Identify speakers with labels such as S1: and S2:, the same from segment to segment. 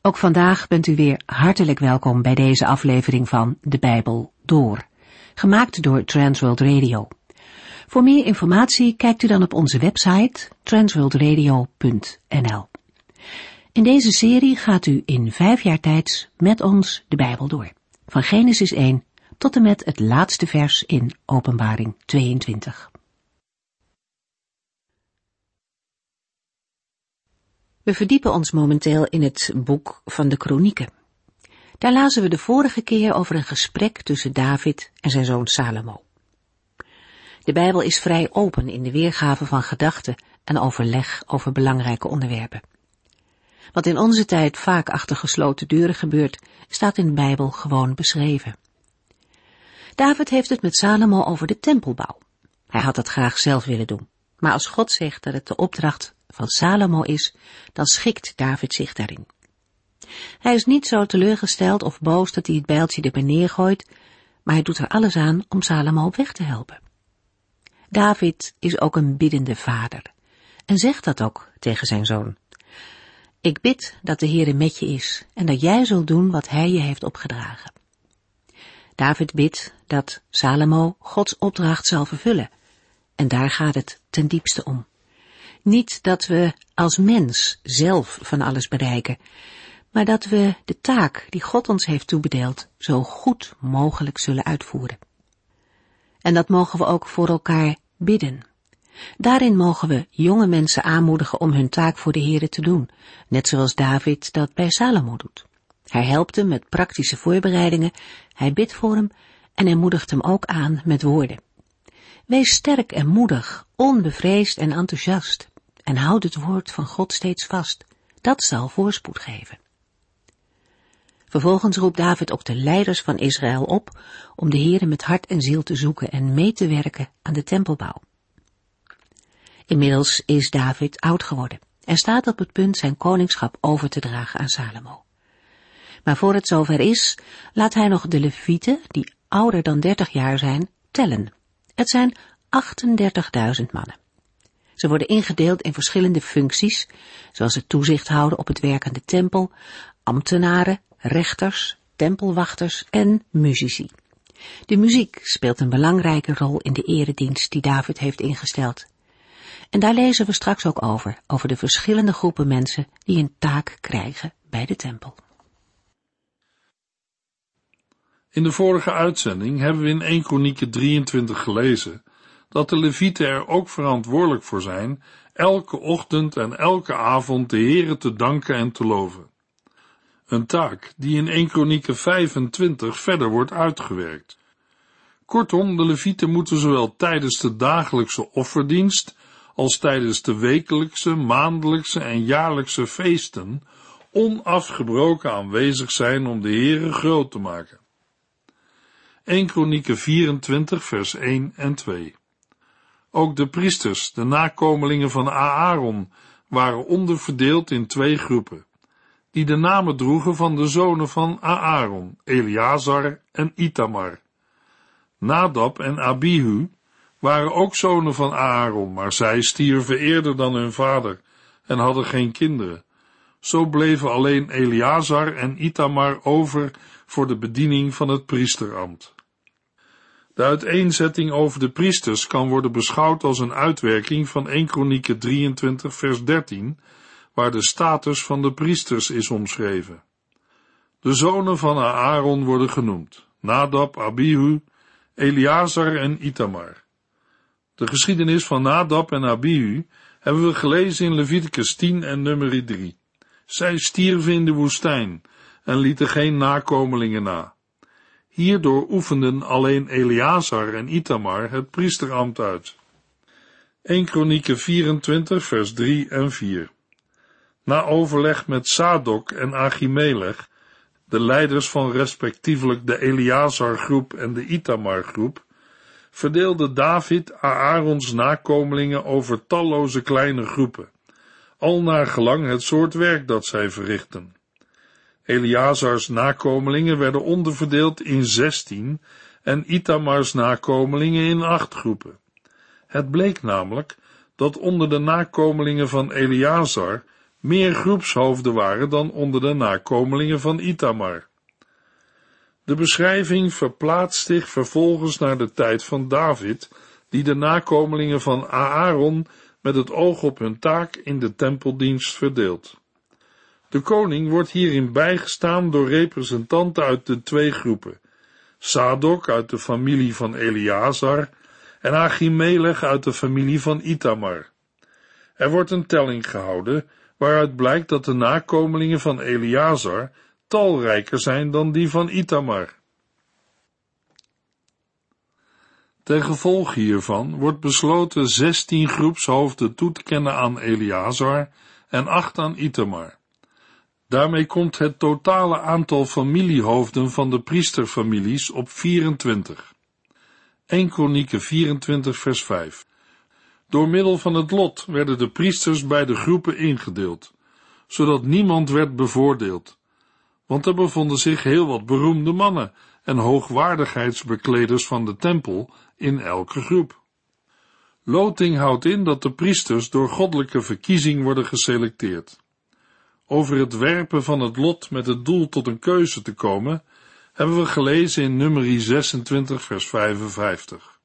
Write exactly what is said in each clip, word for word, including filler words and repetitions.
S1: Ook vandaag bent u weer hartelijk welkom bij deze aflevering van De Bijbel Door, gemaakt door Transworld Radio. Voor meer informatie kijkt u dan op onze website transworld radio punt n l. In deze serie gaat u in vijf jaar tijd met ons de Bijbel door, van Genesis één tot en met het laatste vers in Openbaring tweeëntwintig. We verdiepen ons momenteel in het boek van de Kronieken. Daar lazen we de vorige keer over een gesprek tussen David en zijn zoon Salomo. De Bijbel is vrij open in de weergave van gedachten en overleg over belangrijke onderwerpen. Wat in onze tijd vaak achter gesloten deuren gebeurt, staat in de Bijbel gewoon beschreven. David heeft het met Salomo over de tempelbouw. Hij had het graag zelf willen doen, maar als God zegt dat het de opdracht van Salomo is, dan schikt David zich daarin. Hij is niet zo teleurgesteld of boos dat hij het bijltje erbij neergooit, maar hij doet er alles aan om Salomo op weg te helpen. David is ook een biddende vader en zegt dat ook tegen zijn zoon. Ik bid dat de Heere met je is en dat jij zult doen wat hij je heeft opgedragen. David bidt dat Salomo Gods opdracht zal vervullen en daar gaat het ten diepste om. Niet dat we als mens zelf van alles bereiken, maar dat we de taak die God ons heeft toebedeeld zo goed mogelijk zullen uitvoeren. En dat mogen we ook voor elkaar bidden. Daarin mogen we jonge mensen aanmoedigen om hun taak voor de Heere te doen, net zoals David dat bij Salomo doet. Hij helpt hem met praktische voorbereidingen, hij bidt voor hem en hij moedigt hem ook aan met woorden. Wees sterk en moedig, onbevreesd en enthousiast en houd het woord van God steeds vast. Dat zal voorspoed geven. Vervolgens roept David ook de leiders van Israël op om de Heere met hart en ziel te zoeken en mee te werken aan de tempelbouw. Inmiddels is David oud geworden en staat op het punt zijn koningschap over te dragen aan Salomo. Maar voor het zover is, laat hij nog de Levieten, die ouder dan dertig jaar zijn, tellen. Het zijn achtendertigduizend mannen. Ze worden ingedeeld in verschillende functies, zoals het toezicht houden op het werk aan de tempel, ambtenaren, rechters, tempelwachters en muzici. De muziek speelt een belangrijke rol in de eredienst die David heeft ingesteld. En daar lezen we straks ook over, over de verschillende groepen mensen die een taak krijgen bij de tempel.
S2: In de vorige uitzending hebben we in Eerste Kronieken drieëntwintig gelezen dat de Levieten er ook verantwoordelijk voor zijn elke ochtend en elke avond de Heere te danken en te loven. Een taak die in Eerste Kronieken vijfentwintig verder wordt uitgewerkt. Kortom, de Levieten moeten zowel tijdens de dagelijkse offerdienst als tijdens de wekelijkse, maandelijkse en jaarlijkse feesten onafgebroken aanwezig zijn om de Heere groot te maken. Eerste Kronieken vierentwintig vers één en twee. Ook de priesters, de nakomelingen van Aaron, waren onderverdeeld in twee groepen, die de namen droegen van de zonen van Aaron, Eleazar en Itamar. Nadab en Abihu waren ook zonen van Aaron, maar zij stierven eerder dan hun vader en hadden geen kinderen. Zo bleven alleen Eleazar en Itamar over voor de bediening van het priesterambt. De uiteenzetting over de priesters kan worden beschouwd als een uitwerking van Eerste Kronieken drieëntwintig vers dertien, waar de status van de priesters is omschreven. De zonen van Aaron worden genoemd: Nadab, Abihu, Eleazar en Itamar. De geschiedenis van Nadab en Abihu hebben we gelezen in Leviticus tien en Numeri drie. Zij stierven in de woestijn en lieten geen nakomelingen na. Hierdoor oefenden alleen Eleazar en Itamar het priesterambt uit. Eerste Kronieken vierentwintig vers drie en vier. Na overleg met Sadok en Achimelech, de leiders van respectievelijk de Eleazar-groep en de Itamar-groep, verdeelde David Aarons nakomelingen over talloze kleine groepen, al naar gelang het soort werk dat zij verrichten. Eleazars nakomelingen werden onderverdeeld in zestien en Itamars nakomelingen in acht groepen. Het bleek namelijk dat onder de nakomelingen van Eleazar meer groepshoofden waren dan onder de nakomelingen van Ithamar. De beschrijving verplaatst zich vervolgens naar de tijd van David, die de nakomelingen van Aaron met het oog op hun taak in de tempeldienst verdeelt. De koning wordt hierin bijgestaan door representanten uit de twee groepen, Sadok uit de familie van Eleazar en Achimelech uit de familie van Ithamar. Er wordt een telling gehouden, waaruit blijkt dat de nakomelingen van Eleazar talrijker zijn dan die van Ithamar. Ten gevolge hiervan wordt besloten zestien groepshoofden toe te kennen aan Eleazar en acht aan Ithamar. Daarmee komt het totale aantal familiehoofden van de priesterfamilies op vierentwintig. Eerste Kronieken vierentwintig vers vijf. Door middel van het lot werden de priesters bij de groepen ingedeeld, zodat niemand werd bevoordeeld, want er bevonden zich heel wat beroemde mannen en hoogwaardigheidsbekleders van de tempel in elke groep. Loting houdt in dat de priesters door goddelijke verkiezing worden geselecteerd. Over het werpen van het lot met het doel tot een keuze te komen, hebben we gelezen in Numeri zesentwintig vers vijfenvijftig.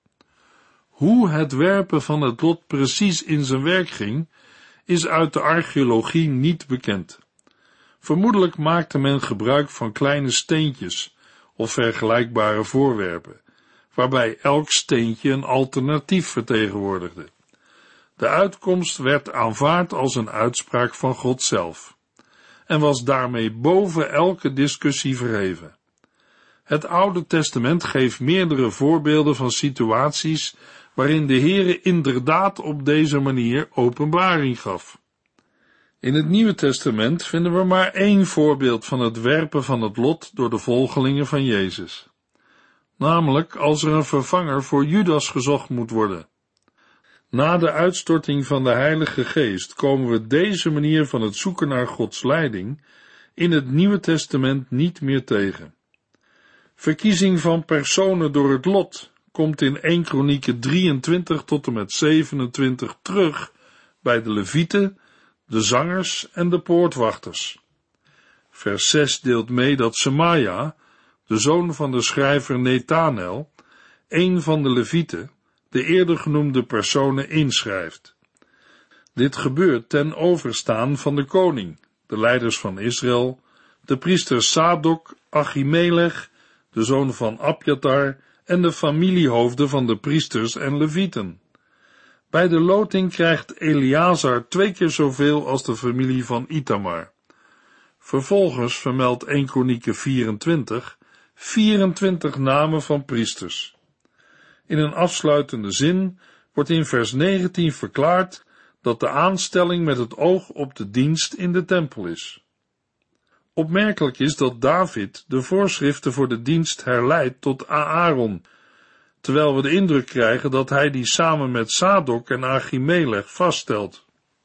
S2: Hoe het werpen van het lot precies in zijn werk ging, is uit de archeologie niet bekend. Vermoedelijk maakte men gebruik van kleine steentjes of vergelijkbare voorwerpen, waarbij elk steentje een alternatief vertegenwoordigde. De uitkomst werd aanvaard als een uitspraak van God zelf, en was daarmee boven elke discussie verheven. Het Oude Testament geeft meerdere voorbeelden van situaties waarin de Heere inderdaad op deze manier openbaring gaf. In het Nieuwe Testament vinden we maar één voorbeeld van het werpen van het lot door de volgelingen van Jezus. Namelijk als er een vervanger voor Judas gezocht moet worden. Na de uitstorting van de Heilige Geest komen we deze manier van het zoeken naar Gods leiding in het Nieuwe Testament niet meer tegen. Verkiezing van personen door het lot komt in Eerste Kronieken drieëntwintig tot en met zevenentwintig terug bij de Levieten, de zangers en de poortwachters. Vers zes deelt mee dat Semaja, de zoon van de schrijver Nethanel, een van de Levieten, de eerder genoemde personen inschrijft. Dit gebeurt ten overstaan van de koning, de leiders van Israël, de priesters Sadok, Achimelech, de zoon van Abjatar en de familiehoofden van de priesters en Levieten. Bij de loting krijgt Eleazar twee keer zoveel als de familie van Ithamar. Vervolgens vermeldt Eerste Kronieken vierentwintig, vierentwintig namen van priesters. In een afsluitende zin wordt in vers negentien verklaard dat de aanstelling met het oog op de dienst in de tempel is. Opmerkelijk is dat David de voorschriften voor de dienst herleidt tot Aaron, terwijl we de indruk krijgen dat hij die samen met Sadok en Achimelech vaststelt.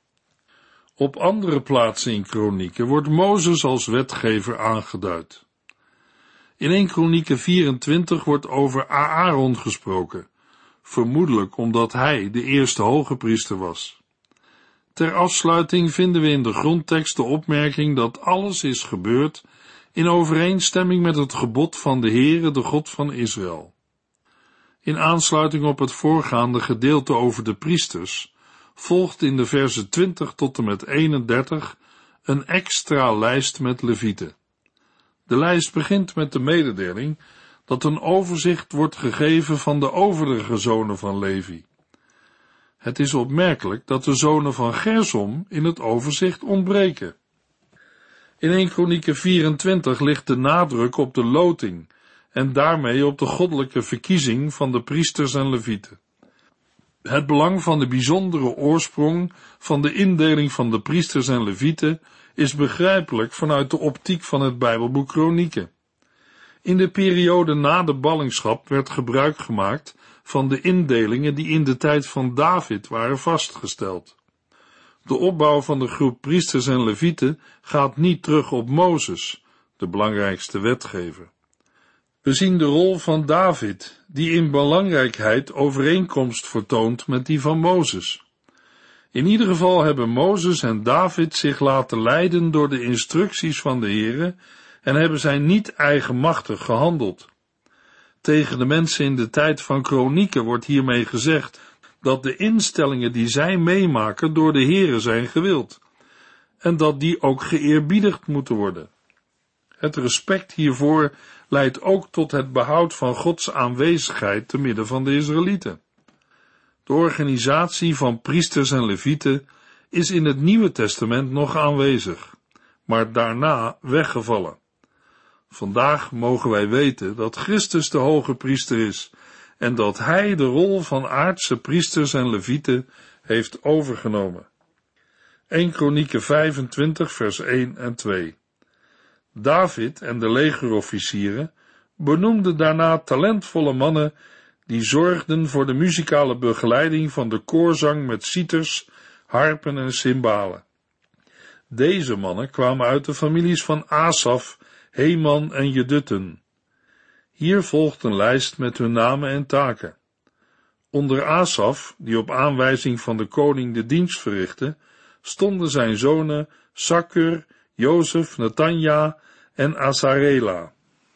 S2: Op andere plaatsen in Kronieken wordt Mozes als wetgever aangeduid. In Eerste Kronieken vierentwintig wordt over Aaron gesproken, vermoedelijk omdat hij de eerste hoge priester was. Ter afsluiting vinden we in de grondtekst de opmerking dat alles is gebeurd in overeenstemming met het gebod van de Heere, de God van Israël. In aansluiting op het voorgaande gedeelte over de priesters volgt in de versen twintig tot en met eenendertig een extra lijst met levieten. De lijst begint met de mededeling dat een overzicht wordt gegeven van de overige zonen van Levi. Het is opmerkelijk dat de zonen van Gersom in het overzicht ontbreken. In Eerste Kronieken vierentwintig ligt de nadruk op de loting en daarmee op de goddelijke verkiezing van de priesters en levieten. Het belang van de bijzondere oorsprong van de indeling van de priesters en levieten is begrijpelijk vanuit de optiek van het Bijbelboek Kronieken. In de periode na de ballingschap werd gebruik gemaakt van de indelingen die in de tijd van David waren vastgesteld. De opbouw van de groep priesters en levieten gaat niet terug op Mozes, de belangrijkste wetgever. We zien de rol van David, die in belangrijkheid overeenkomst vertoont met die van Mozes. In ieder geval hebben Mozes en David zich laten leiden door de instructies van de Heere en hebben zij niet eigenmachtig gehandeld. Tegen de mensen in de tijd van Kronieken wordt hiermee gezegd dat de instellingen die zij meemaken door de Heere zijn gewild en dat die ook geëerbiedigd moeten worden. Het respect hiervoor leidt ook tot het behoud van Gods aanwezigheid te midden van de Israëlieten. De organisatie van priesters en levieten is in het Nieuwe Testament nog aanwezig, maar daarna weggevallen. Vandaag mogen wij weten dat Christus de hoge priester is en dat hij de rol van aardse priesters en levieten heeft overgenomen. Eerste Kronieken vijfentwintig vers één en twee. David en de legerofficieren benoemden daarna talentvolle mannen die zorgden voor de muzikale begeleiding van de koorzang met citers, harpen en cymbalen. Deze mannen kwamen uit de families van Asaf, Heman en Jeduthun. Hier volgt een lijst met hun namen en taken. Onder Asaf, die op aanwijzing van de koning de dienst verrichtte, stonden zijn zonen Sakkur, Jozef, Natanja en Asarela.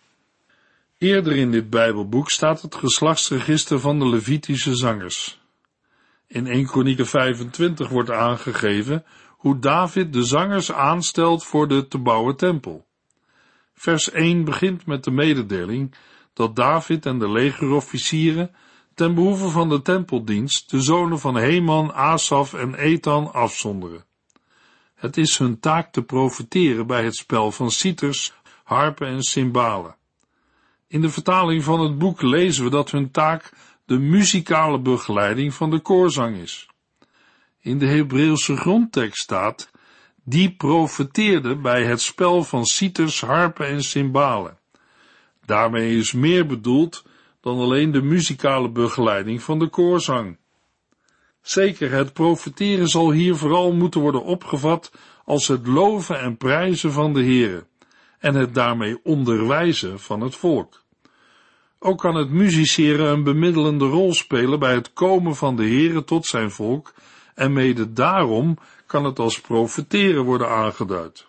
S2: Eerder in dit Bijbelboek staat het geslachtsregister van de Levitische zangers. In Eerste Kronieken vijfentwintig wordt aangegeven hoe David de zangers aanstelt voor de te bouwen tempel. Vers één begint met de mededeling dat David en de legerofficieren ten behoeve van de tempeldienst de zonen van Heman, Asaf en Ethan afzonderen. Het is hun taak te profiteren bij het spel van citers, harpen en cymbalen. In de vertaling van het boek lezen we dat hun taak de muzikale begeleiding van de koorzang is. In de Hebreeuwse grondtekst staat, die profeteerde bij het spel van citers, harpen en cymbalen. Daarmee is meer bedoeld dan alleen de muzikale begeleiding van de koorzang. Zeker, het profeteren zal hier vooral moeten worden opgevat als het loven en prijzen van de Heere en het daarmee onderwijzen van het volk. Ook kan het musiceren een bemiddelende rol spelen bij het komen van de Heere tot zijn volk en mede daarom kan het als profeteren worden aangeduid.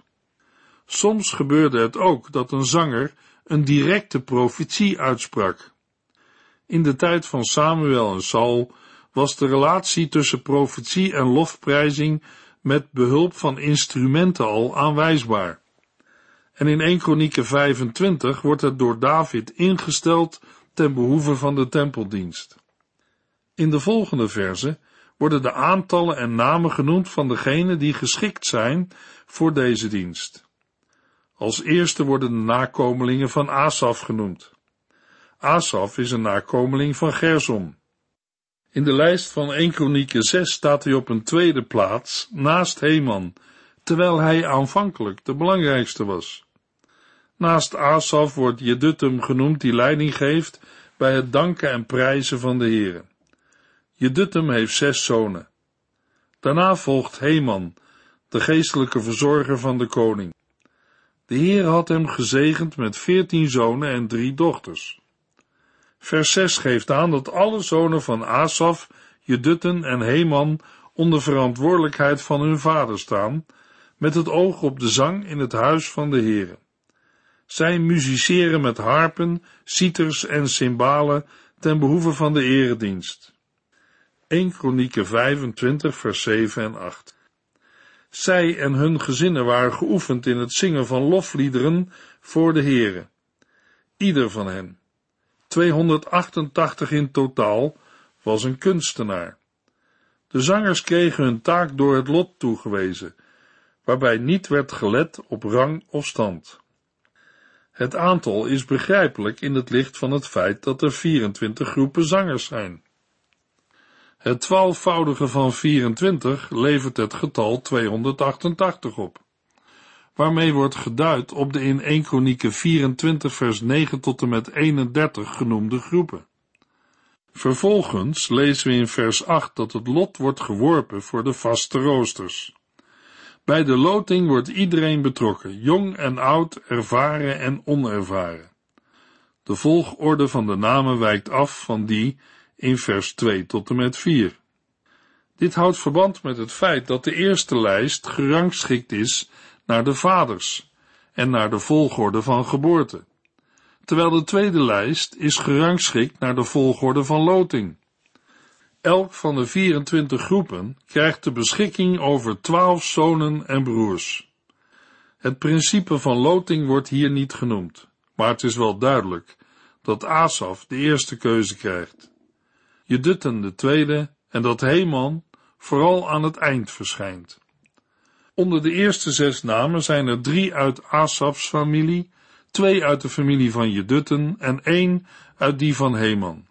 S2: Soms gebeurde het ook dat een zanger een directe profetie uitsprak. In de tijd van Samuel en Saul was de relatie tussen profetie en lofprijzing met behulp van instrumenten al aanwijsbaar. En in Eerste Kronieken vijfentwintig wordt het door David ingesteld ten behoeve van de tempeldienst. In de volgende verse worden de aantallen en namen genoemd van degenen die geschikt zijn voor deze dienst. Als eerste worden de nakomelingen van Asaf genoemd. Asaf is een nakomeling van Gersom. In de lijst van Eerste Kronieken zes staat hij op een tweede plaats naast Heman, terwijl hij aanvankelijk de belangrijkste was. Naast Asaf wordt Jeduthun genoemd die leiding geeft bij het danken en prijzen van de Heere. Jeduthun heeft zes zonen. Daarna volgt Heman, de geestelijke verzorger van de koning. De Heer had hem gezegend met veertien zonen en drie dochters. Vers zes geeft aan dat alle zonen van Asaf, Jeduthun en Heman onder verantwoordelijkheid van hun vader staan, met het oog op de zang in het huis van de Heere. Zij musiceren met harpen, citers en cymbalen ten behoeve van de eredienst. Eerste Kronieken vijfentwintig vers zeven en acht. Zij en hun gezinnen waren geoefend in het zingen van lofliederen voor de Heere. Ieder van hen, tweehonderdachtentachtig in totaal, was een kunstenaar. De zangers kregen hun taak door het lot toegewezen, waarbij niet werd gelet op rang of stand. Het aantal is begrijpelijk in het licht van het feit dat er vierentwintig groepen zangers zijn. Het twaalfvoudige van vierentwintig levert het getal tweehonderdachtentachtig op, waarmee wordt geduid op de in Eerste Kronieken vierentwintig vers negen tot en met eenendertig genoemde groepen. Vervolgens lezen we in vers acht dat het lot wordt geworpen voor de vaste roosters. Bij de loting wordt iedereen betrokken, jong en oud, ervaren en onervaren. De volgorde van de namen wijkt af van die in vers twee tot en met vier. Dit houdt verband met het feit dat de eerste lijst gerangschikt is naar de vaders en naar de volgorde van geboorte, terwijl de tweede lijst is gerangschikt naar de volgorde van loting. Elk van de vierentwintig groepen krijgt de beschikking over twaalf zonen en broers. Het principe van loting wordt hier niet genoemd, maar het is wel duidelijk dat Asaf de eerste keuze krijgt, Jeduthun de tweede en dat Heman vooral aan het eind verschijnt. Onder de eerste zes namen zijn er drie uit Asafs familie, twee uit de familie van Jeduthun en één uit die van Heman.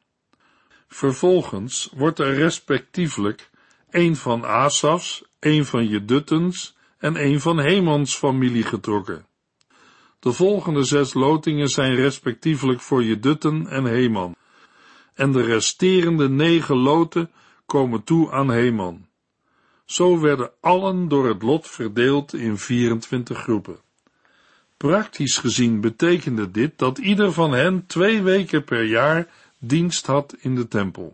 S2: Vervolgens wordt er respectievelijk één van Asafs, één van Jeduthuns en één van Hemans familie getrokken. De volgende zes lotingen zijn respectievelijk voor Jeduthun en Heman, en de resterende negen loten komen toe aan Heman. Zo werden allen door het lot verdeeld in vierentwintig groepen. Praktisch gezien betekende dit dat ieder van hen twee weken per jaar dienst had in de tempel.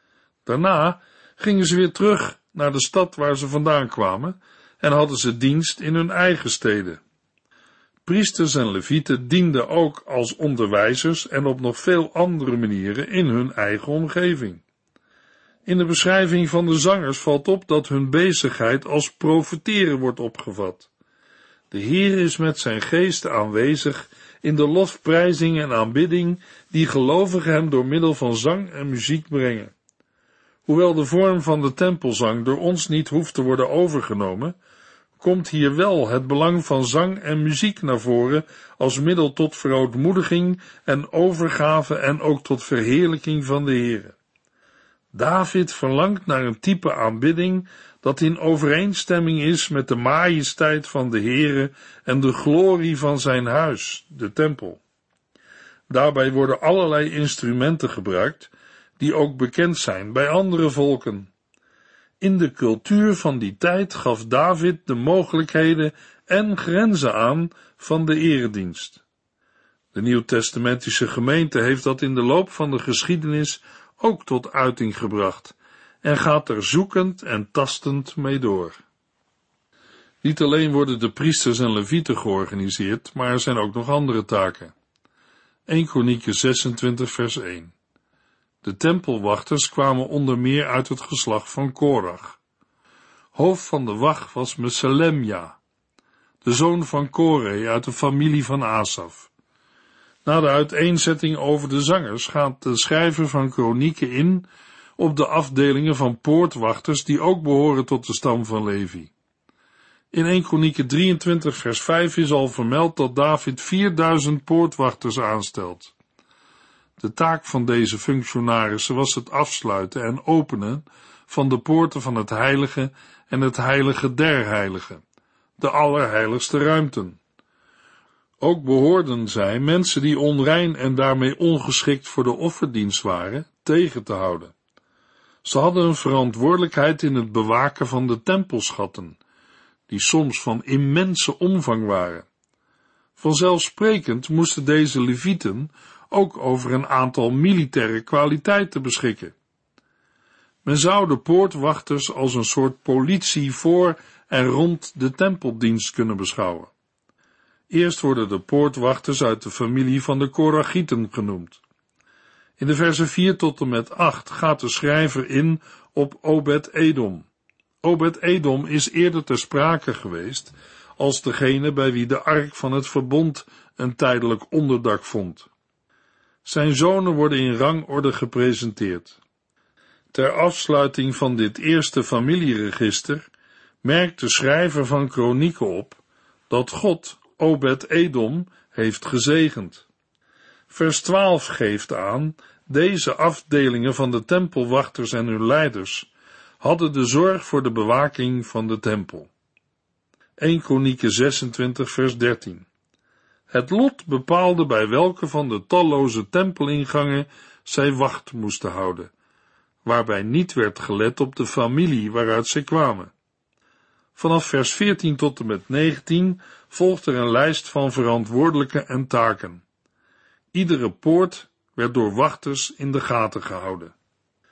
S2: Daarna gingen ze weer terug naar de stad waar ze vandaan kwamen en hadden ze dienst in hun eigen steden. Priesters en levieten dienden ook als onderwijzers en op nog veel andere manieren in hun eigen omgeving. In de beschrijving van de zangers valt op dat hun bezigheid als profeteren wordt opgevat. De Heer is met zijn geest aanwezig in de lofprijzing en aanbidding die gelovigen hem door middel van zang en muziek brengen. Hoewel de vorm van de tempelzang door ons niet hoeft te worden overgenomen, komt hier wel het belang van zang en muziek naar voren als middel tot verootmoediging en overgave en ook tot verheerlijking van de Heer. David verlangt naar een type aanbidding dat in overeenstemming is met de majesteit van de Heere en de glorie van zijn huis, de tempel. Daarbij worden allerlei instrumenten gebruikt, die ook bekend zijn bij andere volken. In de cultuur van die tijd gaf David de mogelijkheden en grenzen aan van de eredienst. De Nieuwtestamentische gemeente heeft dat in de loop van de geschiedenis ook tot uiting gebracht en gaat er zoekend en tastend mee door. Niet alleen worden de priesters en levieten georganiseerd, maar er zijn ook nog andere taken. Eerste Kronieken zesentwintig vers één. De tempelwachters kwamen onder meer uit het geslacht van Korach. Hoofd van de wacht was Meselemja, de zoon van Kore uit de familie van Asaf. Na de uiteenzetting over de zangers gaat de schrijver van Kronieken in op de afdelingen van poortwachters die ook behoren tot de stam van Levi. In Eerste Kronieken drieëntwintig vers vijf is al vermeld dat David vierduizend poortwachters aanstelt. De taak van deze functionarissen was het afsluiten en openen van de poorten van het heilige en het heilige der heiligen, de allerheiligste ruimten. Ook behoorden zij mensen die onrein en daarmee ongeschikt voor de offerdienst waren, tegen te houden. Ze hadden een verantwoordelijkheid in het bewaken van de tempelschatten, die soms van immense omvang waren. Vanzelfsprekend moesten deze levieten ook over een aantal militaire kwaliteiten beschikken. Men zou de poortwachters als een soort politie voor en rond de tempeldienst kunnen beschouwen. Eerst worden de poortwachters uit de familie van de Korachieten genoemd. In de versen vier tot en met acht gaat de schrijver in op Obed-Edom. Obed-Edom is eerder ter sprake geweest als degene bij wie de ark van het verbond een tijdelijk onderdak vond. Zijn zonen worden in rangorde gepresenteerd. Ter afsluiting van dit eerste familieregister merkt de schrijver van Kronieken op dat God Obed-Edom heeft gezegend. Vers twaalf geeft aan, deze afdelingen van de tempelwachters en hun leiders hadden de zorg voor de bewaking van de tempel. Eerste Kronieken zesentwintig vers dertien. Het lot bepaalde bij welke van de talloze tempelingangen zij wacht moesten houden, waarbij niet werd gelet op de familie waaruit zij kwamen. Vanaf vers veertien tot en met negentien volgt er een lijst van verantwoordelijken en taken. Iedere poort werd door wachters in de gaten gehouden.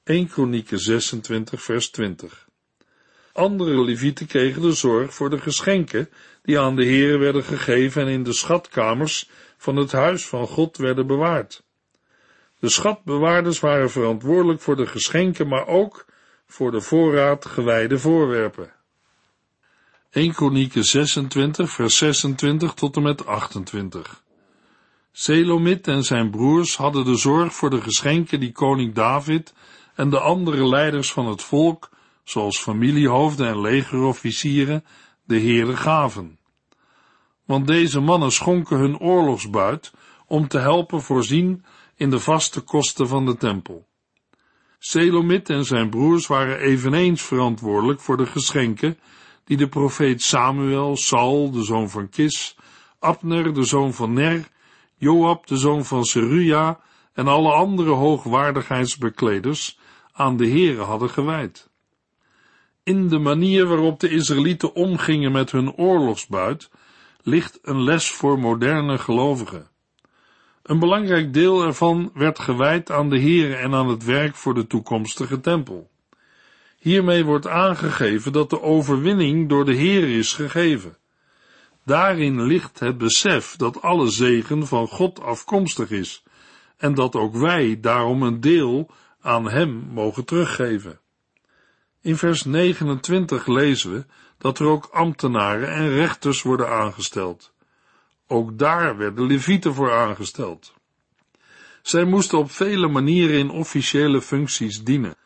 S2: Eerste Kronieken zesentwintig vers twintig. Andere levieten kregen de zorg voor de geschenken die aan de Heere werden gegeven en in de schatkamers van het huis van God werden bewaard. De schatbewaarders waren verantwoordelijk voor de geschenken, maar ook voor de voorraad gewijde voorwerpen. Eerste Kronieken zesentwintig vers zesentwintig tot en met achtentwintig. Selomit en zijn broers hadden de zorg voor de geschenken die koning David en de andere leiders van het volk, zoals familiehoofden en legerofficieren, de Heere gaven. Want deze mannen schonken hun oorlogsbuit om te helpen voorzien in de vaste kosten van de tempel. Selomit en zijn broers waren eveneens verantwoordelijk voor de geschenken die de profeet Samuel, Saul, de zoon van Kis, Abner, de zoon van Ner, Joab, de zoon van Seruja en alle andere hoogwaardigheidsbekleders aan de Heere hadden gewijd. In de manier waarop de Israëlieten omgingen met hun oorlogsbuit ligt een les voor moderne gelovigen. Een belangrijk deel ervan werd gewijd aan de Heere en aan het werk voor de toekomstige tempel. Hiermee wordt aangegeven dat de overwinning door de Heere is gegeven. Daarin ligt het besef dat alle zegen van God afkomstig is en dat ook wij daarom een deel aan hem mogen teruggeven. In vers negenentwintig lezen we dat er ook ambtenaren en rechters worden aangesteld. Ook daar werden levieten voor aangesteld. Zij moesten op vele manieren in officiële functies dienen.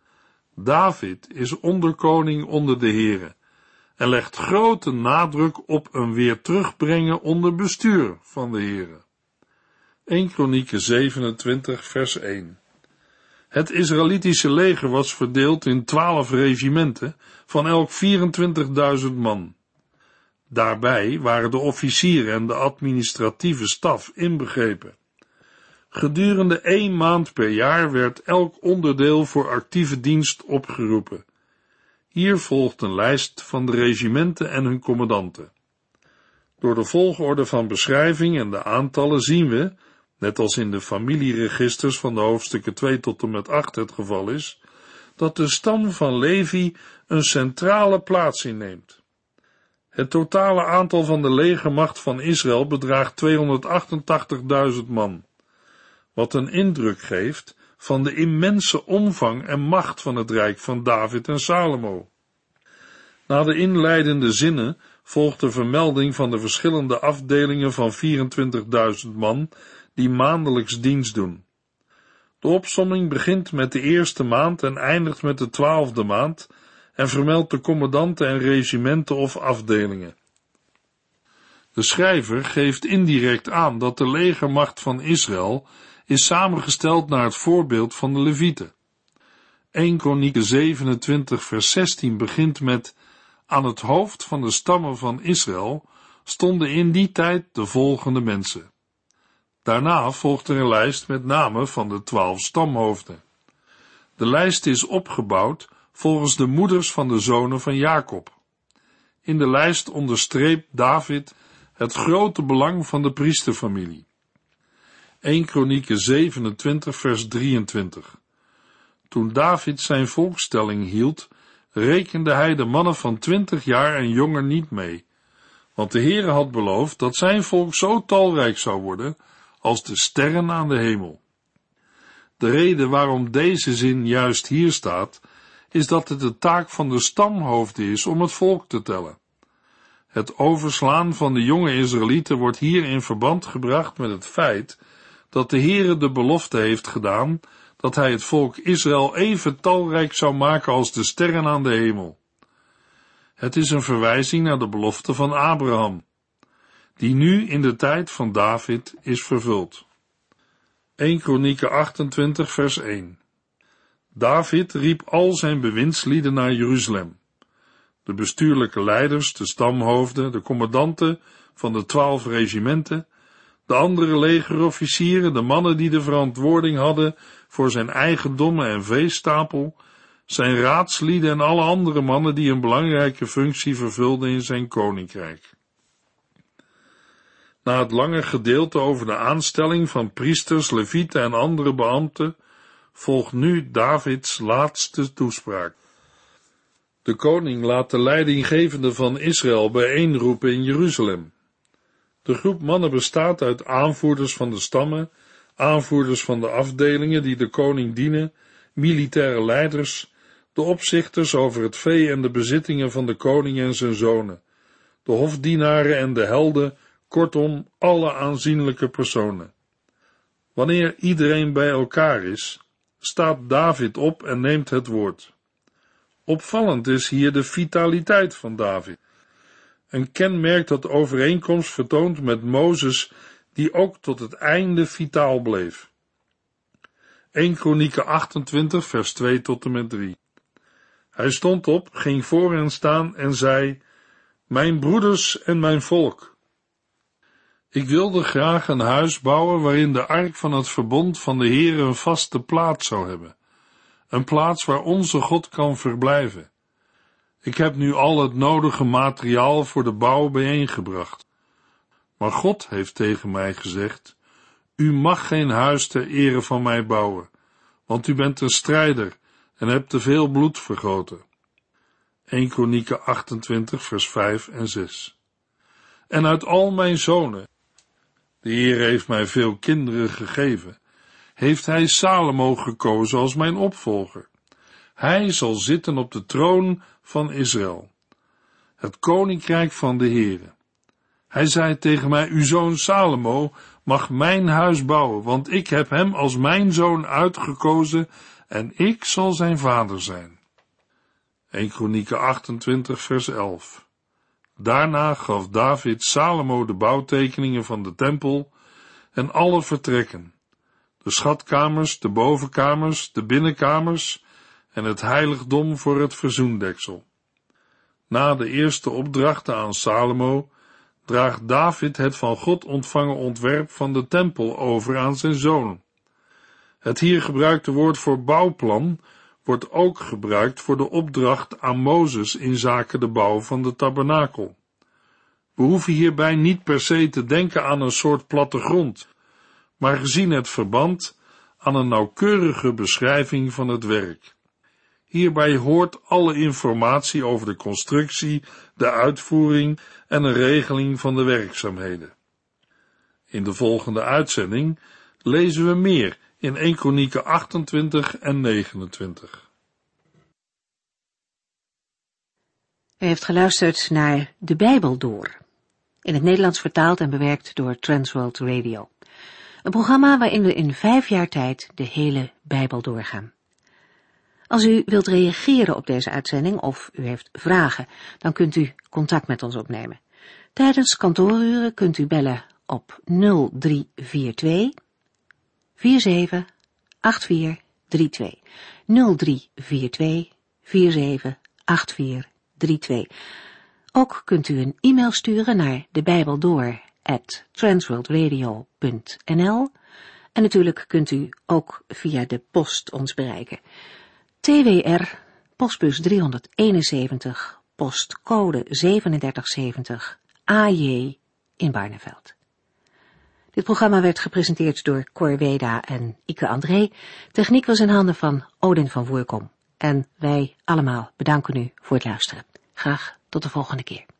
S2: David is onderkoning onder de Heere en legt grote nadruk op een weer terugbrengen onder bestuur van de Heere. Eerste Kronieken zevenentwintig vers één. Het Israëlitische leger was verdeeld in twaalf regimenten van elk vierentwintigduizend man. Daarbij waren de officieren en de administratieve staf inbegrepen. Gedurende één maand per jaar werd elk onderdeel voor actieve dienst opgeroepen. Hier volgt een lijst van de regimenten en hun commandanten. Door de volgorde van beschrijving en de aantallen zien we, net als in de familieregisters van de hoofdstukken twee tot en met acht het geval is, dat de stam van Levi een centrale plaats inneemt. Het totale aantal van de legermacht van Israël bedraagt tweehonderdachtentachtigduizend man, wat een indruk geeft van de immense omvang en macht van het rijk van David en Salomo. Na de inleidende zinnen volgt de vermelding van de verschillende afdelingen van vierentwintigduizend man die maandelijks dienst doen. De opsomming begint met de eerste maand en eindigt met de twaalfde maand en vermeldt de commandanten en regimenten of afdelingen. De schrijver geeft indirect aan dat de legermacht van Israël is samengesteld naar het voorbeeld van de Levieten. Eerste Kronieken zevenentwintig vers zestien begint met: aan het hoofd van de stammen van Israël stonden in die tijd de volgende mensen. Daarna volgt er een lijst met namen van de twaalf stamhoofden. De lijst is opgebouwd volgens de moeders van de zonen van Jacob. In de lijst onderstreept David het grote belang van de priesterfamilie. Eerste Kronieken zevenentwintig vers drieëntwintig. Toen David zijn volkstelling hield, rekende hij de mannen van twintig jaar en jonger niet mee, want de Heere had beloofd dat zijn volk zo talrijk zou worden als de sterren aan de hemel. De reden waarom deze zin juist hier staat, is dat het de taak van de stamhoofden is om het volk te tellen. Het overslaan van de jonge Israëlieten wordt hier in verband gebracht met het feit dat de Heere de belofte heeft gedaan dat hij het volk Israël even talrijk zou maken als de sterren aan de hemel. Het is een verwijzing naar de belofte van Abraham, die nu in de tijd van David is vervuld. Eerste Kronieken achtentwintig vers één. David riep al zijn bewindslieden naar Jeruzalem. De bestuurlijke leiders, de stamhoofden, de commandanten van de twaalf regimenten, de andere legerofficieren, de mannen die de verantwoording hadden voor zijn eigendommen en veestapel, zijn raadslieden en alle andere mannen die een belangrijke functie vervulden in zijn koninkrijk. Na het lange gedeelte over de aanstelling van priesters, levieten en andere beambten, volgt nu Davids laatste toespraak. De koning laat de leidinggevenden van Israël bijeenroepen in Jeruzalem. De groep mannen bestaat uit aanvoerders van de stammen, aanvoerders van de afdelingen die de koning dienen, militaire leiders, de opzichters over het vee en de bezittingen van de koning en zijn zonen, de hofdienaren en de helden, kortom alle aanzienlijke personen. Wanneer iedereen bij elkaar is, staat David op en neemt het woord. Opvallend is hier de vitaliteit van David. Een kenmerk dat overeenkomst vertoont met Mozes, die ook tot het einde vitaal bleef. Eerste Kronieken achtentwintig, vers twee tot en met drie. Hij stond op, ging voor hen staan en zei: Mijn broeders en mijn volk. Ik wilde graag een huis bouwen waarin de ark van het verbond van de Heere een vaste plaats zou hebben. Een plaats waar onze God kan verblijven. Ik heb nu al het nodige materiaal voor de bouw bijeengebracht. Maar God heeft tegen mij gezegd: U mag geen huis ter ere van mij bouwen, want u bent een strijder en hebt te veel bloed vergoten. Eerste Kronieken achtentwintig, vers vijf en zes. En uit al mijn zonen, de Heer heeft mij veel kinderen gegeven, heeft hij Salomo gekozen als mijn opvolger. Hij zal zitten op de troon van Israël, het koninkrijk van de Heere. Hij zei tegen mij: Uw zoon Salomo mag mijn huis bouwen, want ik heb hem als mijn zoon uitgekozen en ik zal zijn vader zijn. Eerste Kronieken achtentwintig, vers elf. Daarna gaf David Salomo de bouwtekeningen van de tempel en alle vertrekken, de schatkamers, de bovenkamers, de binnenkamers en het heiligdom voor het verzoendeksel. Na de eerste opdrachten aan Salomo draagt David het van God ontvangen ontwerp van de tempel over aan zijn zoon. Het hier gebruikte woord voor bouwplan wordt ook gebruikt voor de opdracht aan Mozes in zaken de bouw van de tabernakel. We hoeven hierbij niet per se te denken aan een soort plattegrond, maar gezien het verband aan een nauwkeurige beschrijving van het werk. Hierbij hoort alle informatie over de constructie, de uitvoering en de regeling van de werkzaamheden. In de volgende uitzending lezen we meer in Eerste Kronieken achtentwintig en negenentwintig.
S1: U heeft geluisterd naar De Bijbel Door, in het Nederlands vertaald en bewerkt door Transworld Radio. Een programma waarin we in vijf jaar tijd de hele Bijbel doorgaan. Als u wilt reageren op deze uitzending of u heeft vragen, dan kunt u contact met ons opnemen. Tijdens kantooruren kunt u bellen op nul drie vier twee, vier zeven acht vier drie twee. nul drie vier twee, vier zeven acht vier drie twee. Ook kunt u een e-mail sturen naar debijbeldoor at transworldradio punt n l en natuurlijk kunt u ook via de post ons bereiken. T W R, postbus driehonderdeenenzeventig, postcode zevenendertig zeventig, A J in Barneveld. Dit programma werd gepresenteerd door Cor Weda en Ike André. Techniek was in handen van Odin van Voerkom. En wij allemaal bedanken u voor het luisteren. Graag tot de volgende keer.